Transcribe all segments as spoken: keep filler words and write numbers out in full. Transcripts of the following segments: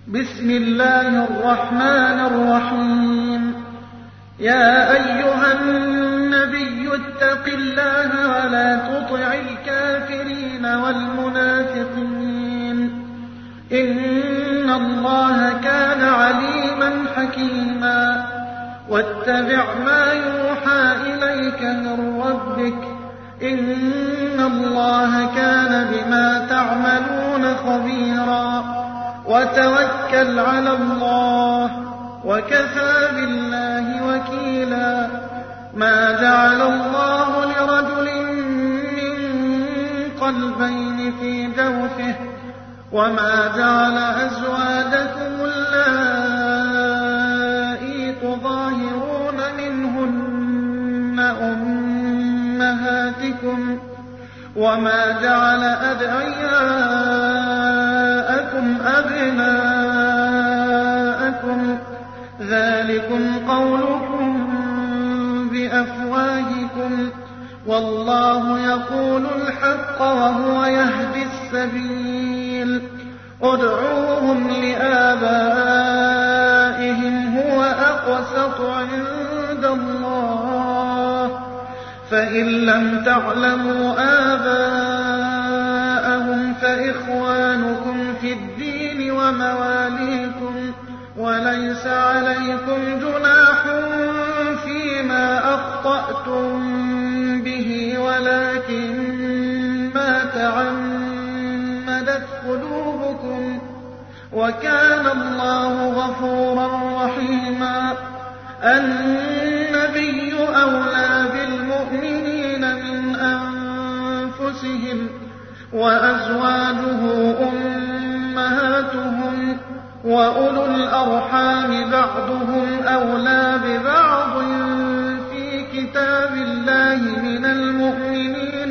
بسم الله الرحمن الرحيم. يا أيها النبي اتق الله ولا تطع الكافرين والمنافقين إن الله كان عليما حكيما. واتبع ما يوحى إليك من ربك إن الله كان بما تعملون خبيرا. وتوكل على الله وكفى بالله وكيلا. ما جعل الله لرجل من قلبين في جوفه وما جعل أزواجكم اللائي تظاهرون منهن أمهاتكم وما جعل أدعياءكم أبناءكم ذلكم قولكم بأفواهكم والله يقول الحق وهو يهدي السبيل. ادعوهم لآبائهم هو أقسط عند الله فإن لم تعلموا آباءهم فإخوانكم في الدين ومواليكم وليس عليكم جناح فيما أخطأتم به ولكن ما تعمدت قلوبكم وكان الله غفورا رحيما. النبي أولى بالمؤمنين من أنفسهم وأزواجه أمهاتهم وأولو الأرحام بعضهم أولى ببعض في كتاب الله من المؤمنين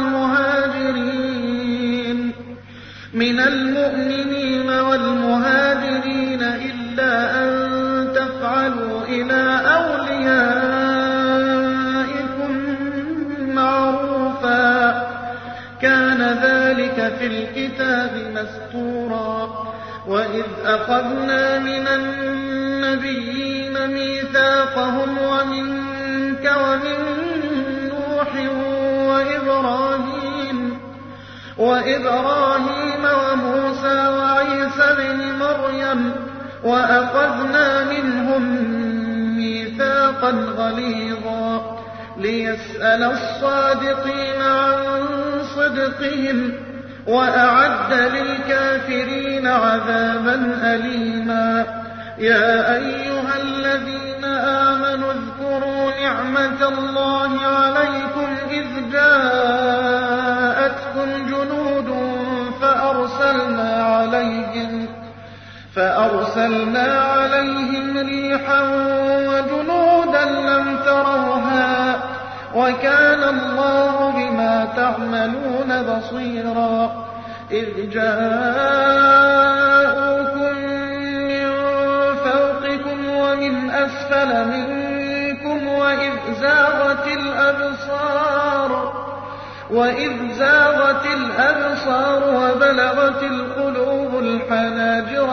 والمهاجرين من المؤمنين والمهاجرين إلا أن تفعلوا إلى أوليائكم معروفا كان ذلك في الكتاب مسطورا. وإذ أخذنا من النبيين ميثاقهم ومنك ومن نوح وإبراهيم وإبراهيم وموسى وعيسى بن مريم وأخذنا منهم ميثاقا غليظا ليسأل الصادقين عن صدقهم وأعد للكافرين عذابا أليما. يا أيها الذين آمنوا اذكروا نعمة الله عليكم إذ جاءتكم جنود فأرسلنا عليهم فأرسلنا عليهم ريحا وجنودا لم تروها وكان الله بما تعملون بصيرا. إذ جاءوكم من فوقكم ومن أسفل منكم وإذ زاغت الأبصار وإذ زاغت الأبصار وبلغت القلوب الحناجر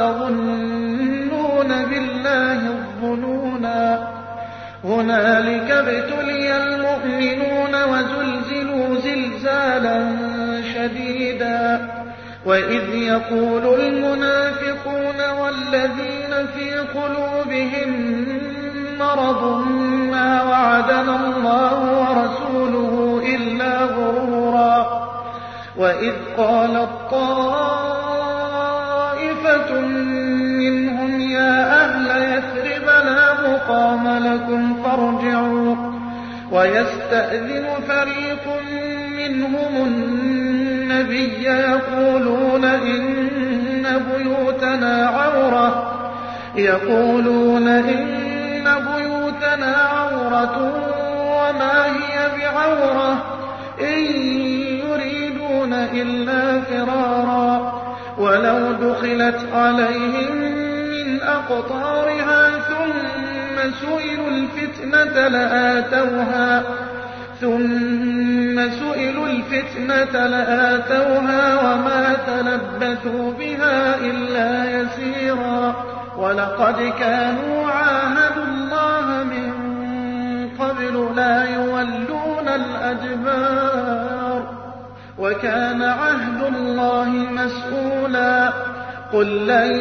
وتظنون بالله الظنونا. هنالك ابتلي المؤمنون وزلزلوا زلزالا شديدا. وإذ يقول المنافقون والذين في قلوبهم مرض ما وعدنا الله ورسوله إلا غرورا. وإذ قالت طائفة منهم يا أهل يثرب لا مقام لكم فارجعوا ويستأذن فريق منهم النبي يقولون إن بيوتنا عورة يقولون إن بيوتنا عورة وما هي بعورة إن يريدون إلا فرارا. ولو دخلت عليهم من أقطارها ثم سئلوا الفتنة لآتوها ثم سئلوا الفتنة لآتوها وما تلبثوا بها إلا يسيرا. ولقد كانوا عاهدوا الله من قبل لا يولون الأدبار وكان عهد الله مسؤولا قل لن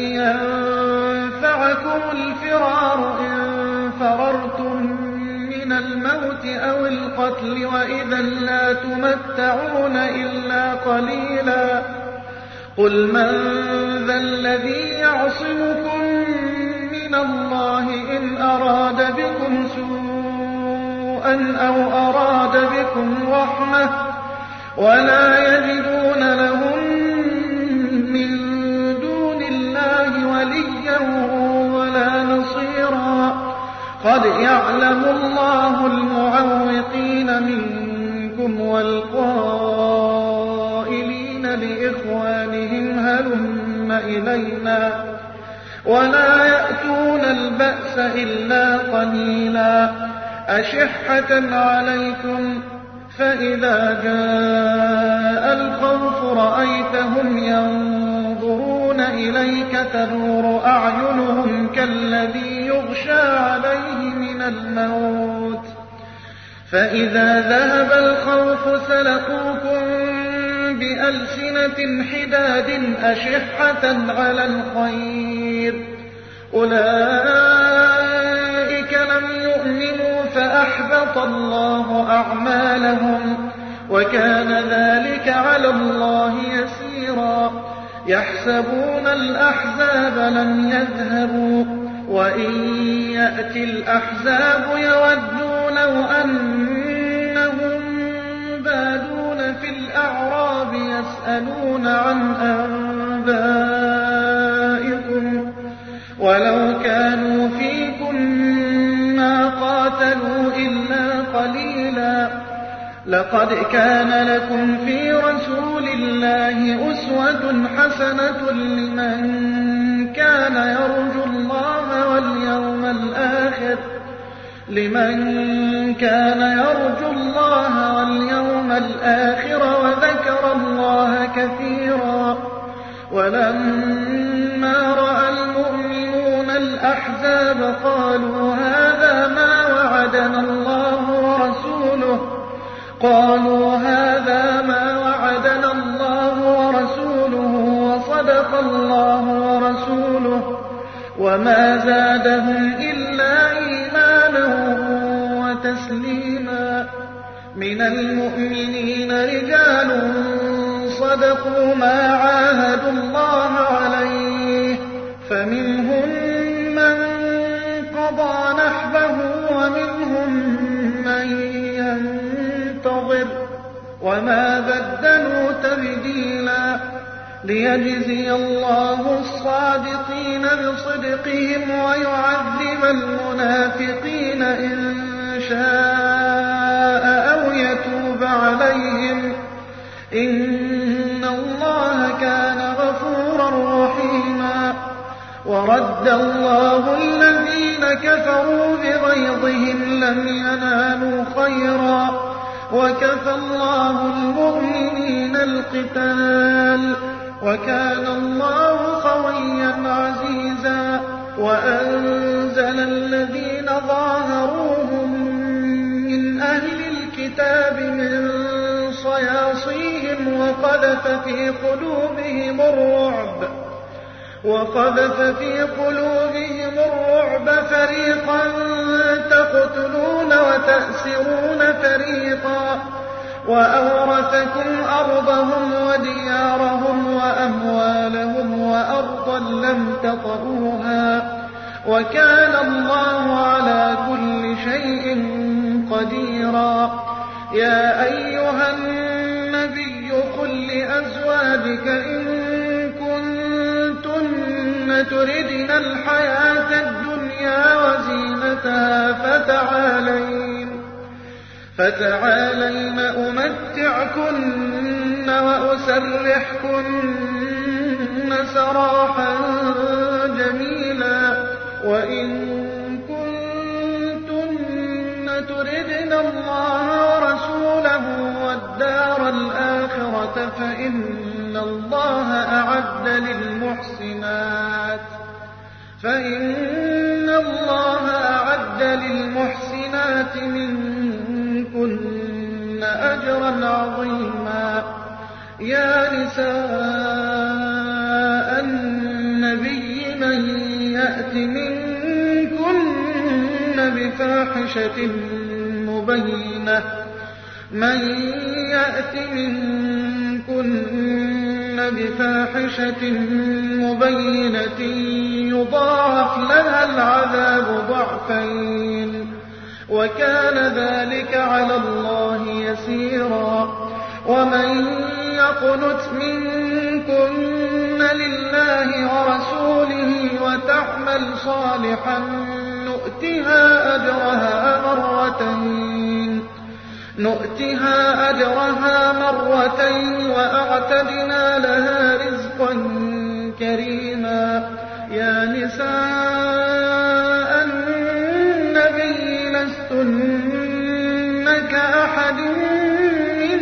ينفعكم الفرار إن فررتم من الموت أو القتل وإذا لا تمتعون إلا قليلا قل من ذا الذي يعصمكم من الله إن أراد بكم سوءا أو أراد بكم رحمة ولا يجدون لهم من دون الله وليا ولا نصيرا قد يعلم الله المعوقين منكم والقائلين لإخوانهم هلم إلينا ولا يأتون البأس إلا قليلا أشحة عليكم فإذا جاء الخوف رأيتهم ينظرون إليك تدور أعينهم كالذي يغشى عليه من الموت فإذا ذهب الخوف سلقوكم بألسنة حداد أشحة على الخير أولئك لم يؤمنوا فأحبط الله أعمالهم وكان ذلك على الله يسيرا يحسبون الأحزاب لم يذهبوا وإن يأتي الأحزاب يودوا لو أنهم بادون في الأعراب يسألون عن أنبائكم ولو كانوا فيكم ما قاتلوا إلا قليلا لقد كان لكم في رسول الله أسوة حسنة لمن كان يرجو الله واليوم الآخر لمن كان يرجو الله واليوم الآخر وذكر الله كثيرا ولما رأى المؤمنون الأحزاب قالوا هذا ما وعدنا الله ورسوله قالوا هذا ما وعدنا الله ورسوله وصدق الله ورسوله وما زادهم إلا إيمانا وتسليما من المؤمنين رجال صدقوا ما عاهدوا الله عليه فمنهم من قضى نحبه ومنهم من ينتظر وما بدلوا تبديلا ليجزي الله الصادقين بصدقهم ويعذب المنافقين إن شاء أو يتوب عليهم إن الله كان غفورا رحيما ورد الله الذين كفروا بغيظهم لم ينالوا خيرا وكفى الله المؤمنين القتال وكان الله قويا عزيزا وأنزل الذين ظاهروهم من أهل الكتاب من صياصيهم وقذف في قلوبهم الرعب وقذف في قلوبهم الرعب فريقا تقتلون وتأسرون فريقا وأورثكم أرضهم وديارهم وأموالهم وأرضا لم تطئوها وكان الله على كل شيء قديرا يا أيها النبي قل لأزواجك إن كنتن تردن الحياة الدنيا وزينتها فتعالين فتعالين أمتعكن وأسرحكن سراحا جميلا وإن كنتن تردن الله ورسوله والدار الآخرة فإن الله أعد للمحسنات فإن الله أعد للمحسنات منكن أجرا عظيما. يا نساء النبي من يأت منكن بفاحشة مبينة من يأت منكن بفاحشة مبينة يضاعف لها العذاب ضعفين وكان ذلك على الله يسيرا. ومن يقنت منكن لله ورسوله وتعمل صالحا نؤتها أجرها مرتين نؤتها أجرها مرتين وأعتدنا لها رزقا كريما. يا نساء النبي لستن كأحد من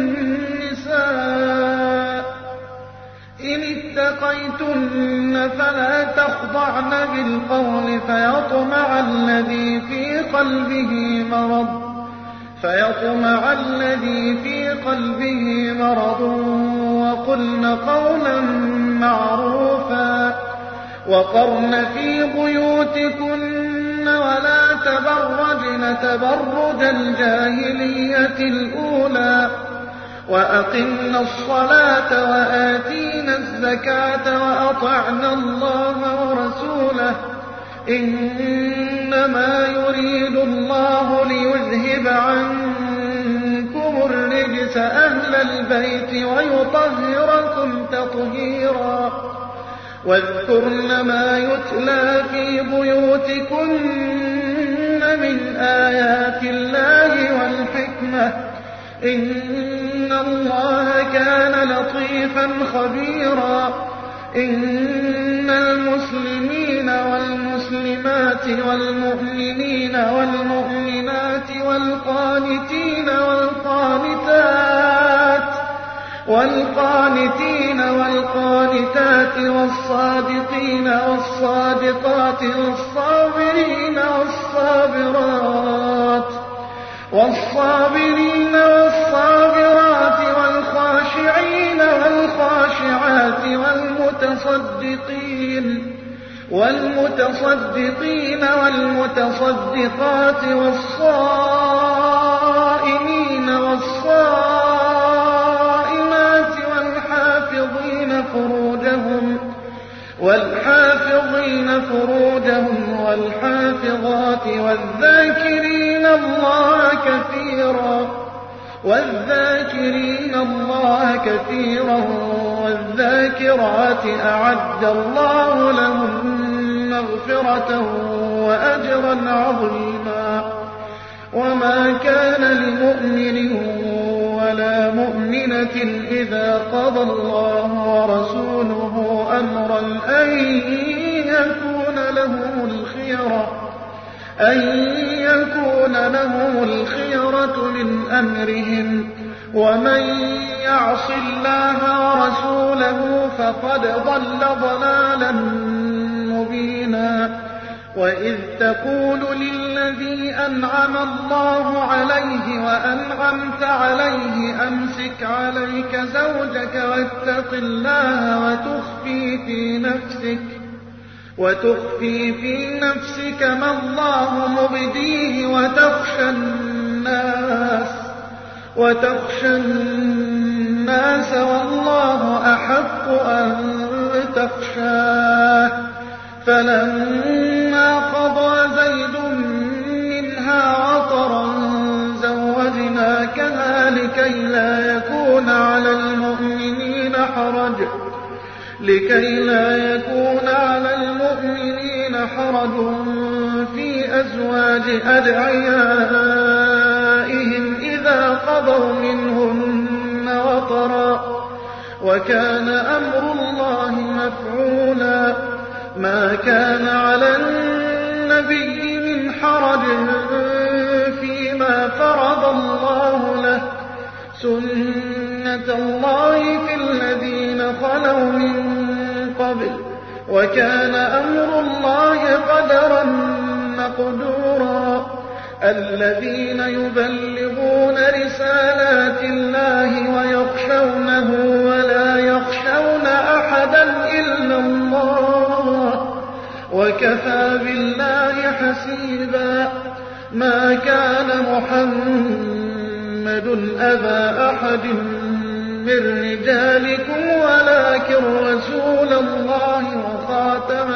النساء إن اتقيتن فلا تخضعن بالقول فيطمع الذي في قلبه مرض فيطمع الذي في قلبه مرض وقلن قولا معروفا. وقرن في بيوتكن ولا تبرجن تبرج الجاهلية الأولى وأقمنا الصلاة وآتينا الزكاة وأطعنا الله ورسوله إنما يريد الله ليذهب عنكم الرجس أهل البيت ويطهركم تطهيرا. واذكرن ما يتلى في بيوتكن من آيات الله والحكمة إن الله كان لطيفا خبيرا. إن المسلمين والمسلمات والمؤمنين والمؤمنات والقانتين والقانتات والقانتين والقانتات والصادقين والصادقات والصابرين والصابرات والصابرين والصابرات والخاشعين والخاشعات والمتصدقين والمتصدقين والمتصدقات والصائمين والصائمات والحافظين فروجهم والحافظين فروجهم والحافظات والذاكرين الله كثيرا والذاكرين الله كثيرا والذاكرات أعد الله لهم مغفرة وأجرا عظيما. وما كان لمؤمن ولا مؤمنة إذا قضى الله ورسوله أمرا أن يكون لهم الخيرة أن يكون لهم الخيرة من أمرهم ومن يعص الله ورسوله فقد ضل ضلالا مبينا. وإذ تقول للذي أنعم الله عليه وأنعمت عليه أمسك عليك زوجك واتق الله وتخفي في نفسك وتخفي في نفسك ما الله مبديه وتخشى الناس وتخشى الناس والله أحق أن تخشاه. فلما قضى زيد منها وطرا زوجناكها لكي لا يكون على المؤمنين حرج لكي لا يكون على المؤمنين حرج في أزواج أدعيائهم إذا قضوا منهن وطرا وكان أمر الله مفعولا. ما كان على النبي من حرج فيما فرض الله له سنة الله في الذين خلوا من قبل وكان أمر الله قدرا مقدورا. الذين يبلغون رسالات الله ويخشونه ولا يخشون أحدا إلا الله وكفى بالله حسيبا. ما كان محمد أبا أحد من رجالكم ولكن رسول الله وخاتم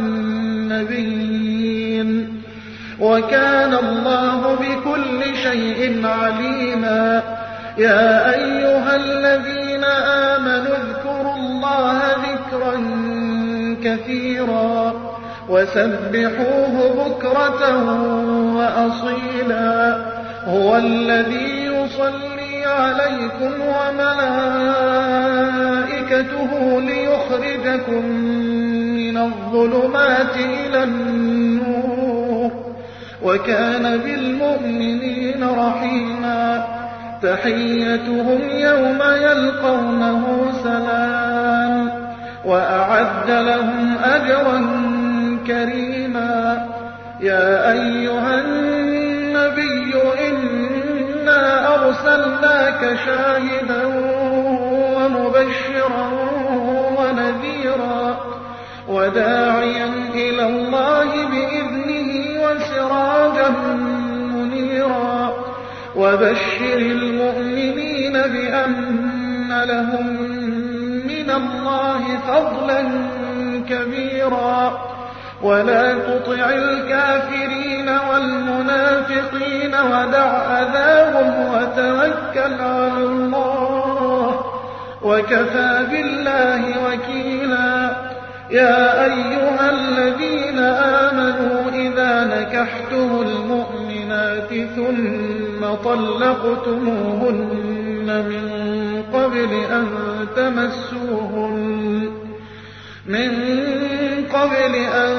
النبيين وكان الله بكل شيء عليما. يا أيها الذين آمنوا اذكروا الله ذكرا كثيرا وسبحوه بكرة وأصيلا. هو الذي يصلي عليكم وملائكته ليخرجكم من الظلمات إلى النور وكان بالمؤمنين رحيما. تحيتهم يوم يلقونه سلام وأعد لهم أجرا كريما. يا أيها النبي إنا أرسلناك شاهدا ومبشرا ونذيرا وداعيا إلى الله بإذنه وسراجا منيرا. وبشر المؤمنين بأن لهم من الله فضلا كبيرا. ولا تطع الكافرين والمنافقين ودع أذاهم وتوكل على الله وكفى بالله وكيلا. يا أيها الذين آمنوا إذا نكحتم المؤمنات ثم طلقتموهن من قبل أن تمسوهن من قبل أن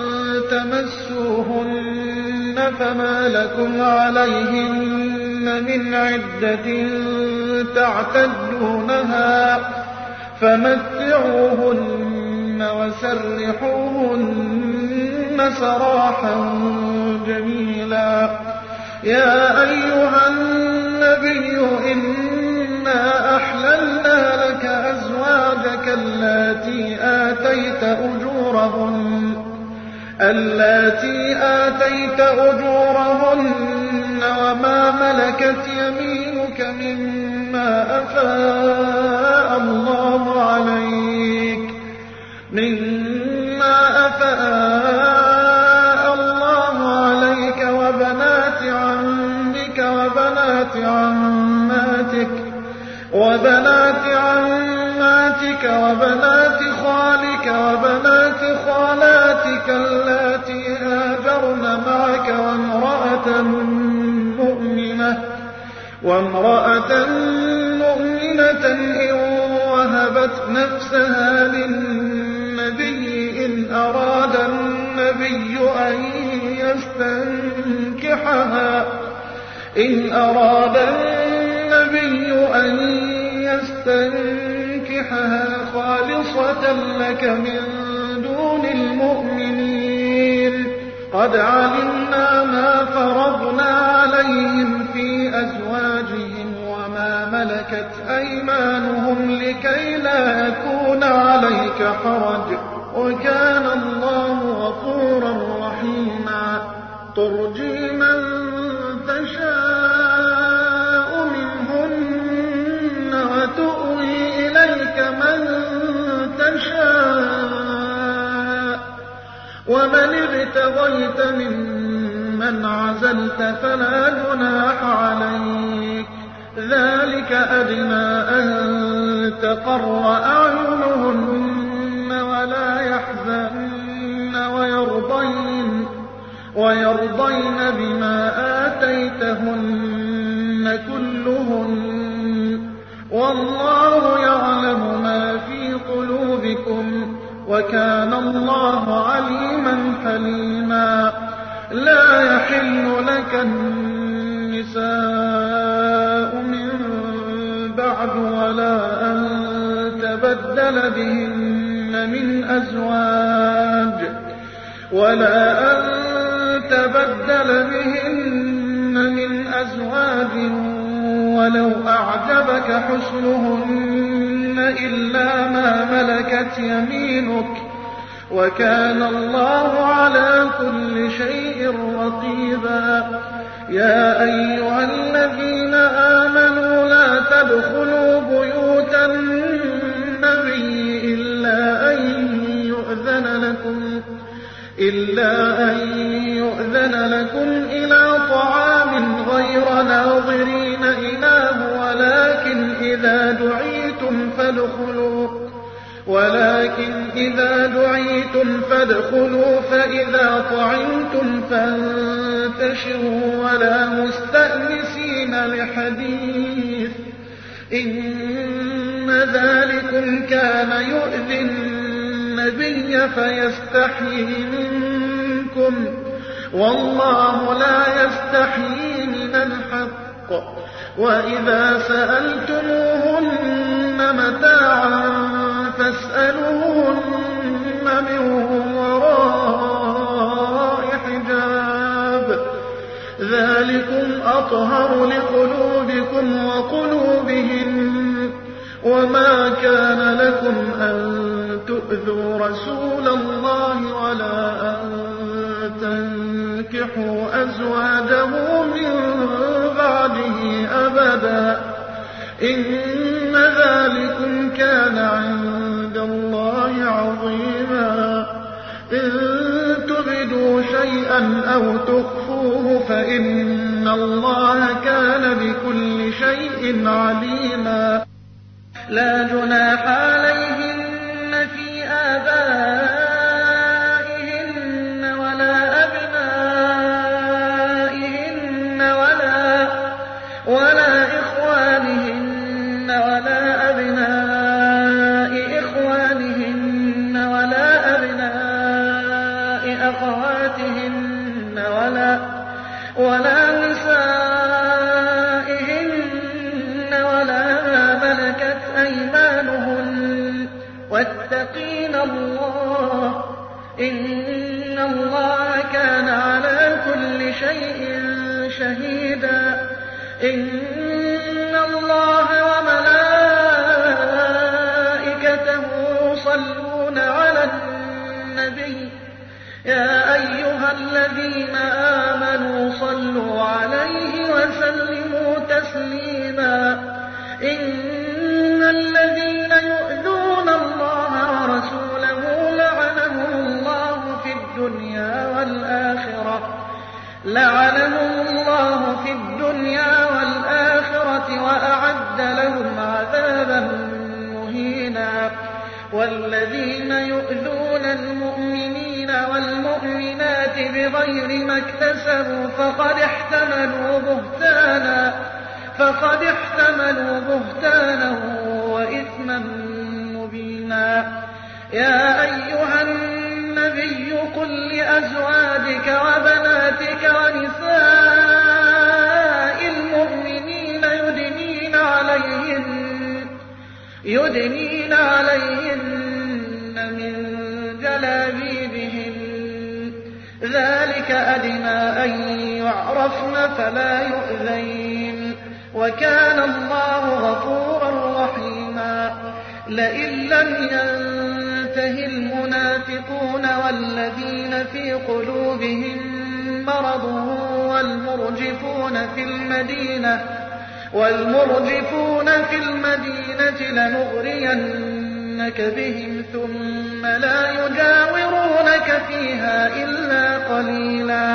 تمسوهن فما لكم عليهن من عدة تعتدونها فمتعوهن وسرحوهن سراحا جميلا. يا أيها النبي إنا أحللنا لك أزواجك اللاتي آتيت أجورهن اللاتي آتيت أجورهن وما ملكت يمينك مما أفاء الله عليك مما أفاء الله عليك وبنات عمك وبنات عماتك وبنات عماتك وبنات خالك وبنات خالاتك اللاتي هاجرن معك وامرأة مؤمنة وامرأة مؤمنة إن وهبت نفسها للنبي إن أراد النبي أن يستنكحها إن أراد النبي أن يستنكحها خالصة لك من دون المؤمنين. قد علمنا ما فرضنا عليهم في أزواجهم وما ملكت أيمانهم لكي لا يكون عليك حرج وكان الله غفورا رحيما. ترجي من تشاء منهن وتؤوي إليك من تشاء ومن ابتغيت ممن عزلت فلا جناح عليك. ذلك أدنى أن تقر أعينهن ولا يحزن ويرضين ويرضين بما آتيتهن كلهن والله يعلم ما في قلوبكم وكان الله عليما حليما. لا يحل لك النساء من بعد ولا أن تبدل بهن من أزواج ولا أن تبدل بهن من أزواج ولو أعجبك حسنهن إلا ما ملكت يمينك وكان الله على كل شيء رقيبا. يا أيها الذين آمنوا لا تدخلوا بيوت النبي إلا أن يؤذن لكم إلا أن يؤذن لكم إلى طعام غير ناظرين إناه ولكن إذا دعيتم فادخلوا ولكن إذا دعيتم فادخلوا فإذا طعمتم فانتشروا ولا مستأنسين لحديث إن ذلكم كان يؤذي النبي فيستحيي منكم والله لا يستحيي من الحق. وإذا سألتموهن متاعا فاسألوهن من وراء حجاب ذلكم أطهر لقلوبكم وقلوبهن وما كان لكم أن تؤذوا رسول الله ولا أن تنكحوا أزواجه من بعده أبدا إن ذلكم كان عند الله عظيما. إن تبدوا شيئا أو تخفوه فإن الله كان بكل شيء عليما. لا جناح عليهن في آبائهن ولا أبنائهن ولا ولا إخوانهن ولا أبناء إخوانهن ولا أبناء أخواتهن ولا ولا نسائهن ولا ما ملكت أيمانهن واتقين الله إن الله كان على كل شيء شهيدا. إن الله وملائكته يصلون على النبي يا أيها الذين آمنوا صلوا عليه وسلموا تسليما. إن الذين يؤذون الله ورسوله لعنهم الله في الدنيا والآخرة لعنهم الله في الدنيا والآخرة وأعد لهم عذابا مهينا. والذين يؤذون المؤمنين والمؤمنات بغير ما اكتسبوا فقد احتملوا بهتانا فقد احتملوا بهتانا وإثما مبينا. يا أيها النبي قل لأزواجك وبناتك ونساء المؤمنين يدنين عليهن يدنين عليهن من جلابيبهن ذلك أدنى أن يعرفن فلا يؤذين وكان الله غفورا رحيما. لئن لم ينته المنافقون والذين في قلوبهم مرض والمرجفون في المدينة والمرجفون في المدينة لنغرينك بهم ثم لا يجاورونك فيها إلا قليلا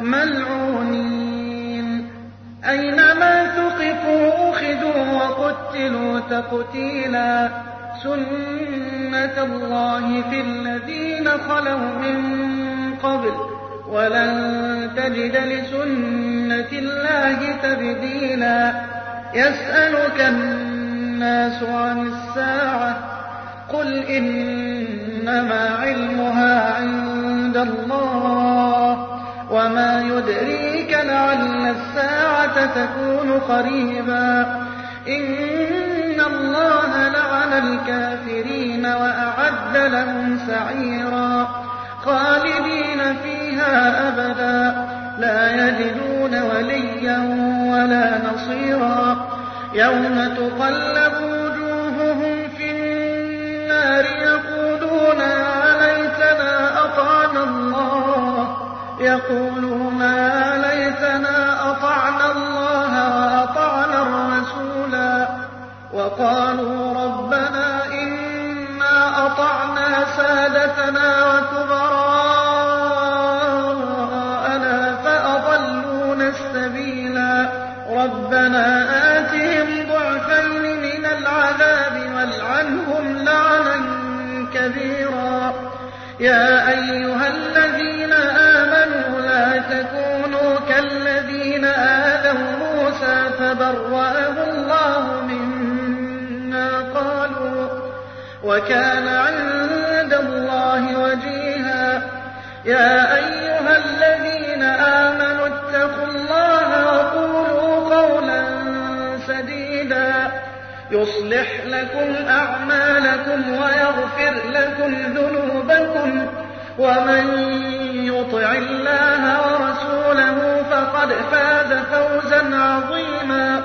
ملعونين أينما ثقفوا أخذوا وقتلوا تقتيلا. سنة الله في الذين خلوا من قبل ولن تجد لسنة الله تبديلا. يسألك الناس عن الساعة قل إنما علمها عند الله وما يدريك لعل الساعة تكون قريبا. إن اللَّهَ لَعَنَ الْكَافِرِينَ وَأَعَدَّ لَهُمْ سَعِيرًا خَالِدِينَ فِيهَا أَبَدًا لَّا يَجِدُونَ وَلِيًّا وَلَا نَصِيرًا يَوْمَ تُقَلَّبُ وُجُوهُهُمْ فِي النَّارِ يَقُولُونَ يَا لَيْتَنَا أَطَعْنَا اللَّهَ يَقُولُونَ يَا لَيْتَنَا أَطَعْنَا اللَّهَ وَأَطَعْنَا الرَّسُولَا وَقَالُوا رَبَّنَا إِنَّا أَطَعْنَا سَادَتَنَا وَكُبَرَاءَنَا فَأَضَلُّونَا السَّبِيلَا رَبَّنَا آتِهِمْ ضِعْفَيْنِ مِنَ الْعَذَابِ وَالْعَنْهُمْ لَعْنًا كَبِيرًا يَا أَيُّهَا الَّذِينَ آمَنُوا لَا تَكُونُوا كَالَّذِينَ آذَوْا مُوسَىٰ فَبَرَّأَهُ اللَّهُ مِمَّا قَالُوا وَكَانَ عِندَ اللَّهِ وَجِيهًا يَا أَيُّهَا الَّذِينَ آمَنُوا اتَّقُوا اللَّهَ وَقُولُوا قَوْلًا سَدِيدًا يُصْلِحْ لَكُمْ أَعْمَالَكُمْ وَيَغْفِرْ لَكُمْ ذُنُوبَكُمْ وَمَن يُطِعِ اللَّهَ وَرَسُولَهُ فَقَدْ فَازَ فَوْزًا عَظِيمًا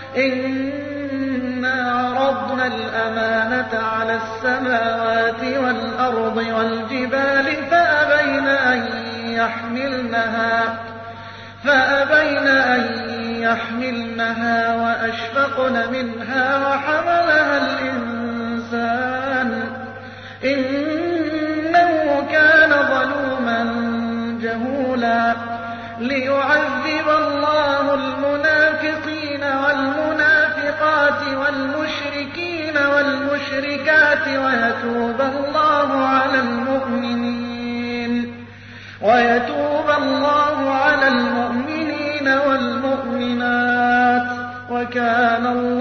إِنَّا عَرَضْنَا الْأَمَانَةَ عَلَى السَّمَاوَاتِ وَالْأَرْضِ وَالْجِبَالِ فَأَبَيْنَ أَن يَحْمِلْنَهَا فأبين أن يحملنها وأشفقن منها وحملها الإنسان إنه كان ظلوما جهولا ليعذب الله المنافقين والمنافقات والمشركين والمشركات ويتوب الله على المؤمنين ويتوب الله على المؤمنين والمؤمنات وكان الله